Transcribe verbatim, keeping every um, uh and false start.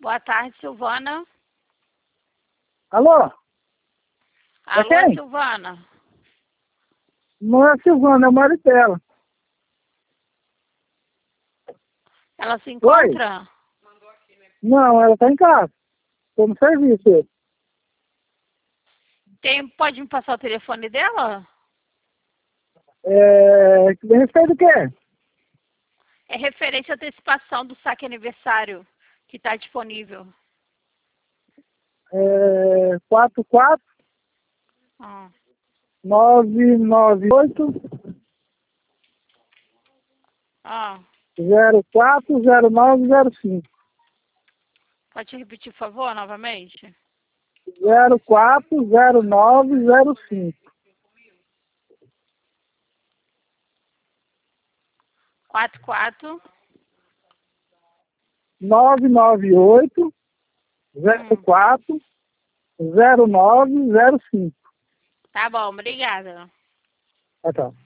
Boa tarde, Silvana. Alô? É Alô, quem? Silvana. Não é a Silvana, é o marido dela. Ela se encontra? Não, ela tá em casa. Tô no serviço. Tem, pode me passar o telefone dela? É... Que vem respeito do quê? É referente à antecipação do saque aniversário que está disponível. É... quatro quatro Ah, nove nove oito ah. zero quatro zero nove zero cinco. Pode repetir, por favor, novamente? zero quatro zero nove zero cinco. quatro quatro. nove nove oito zero Hum, quatro zero nove zero cinco. tá bom, obrigada. Ah, tá.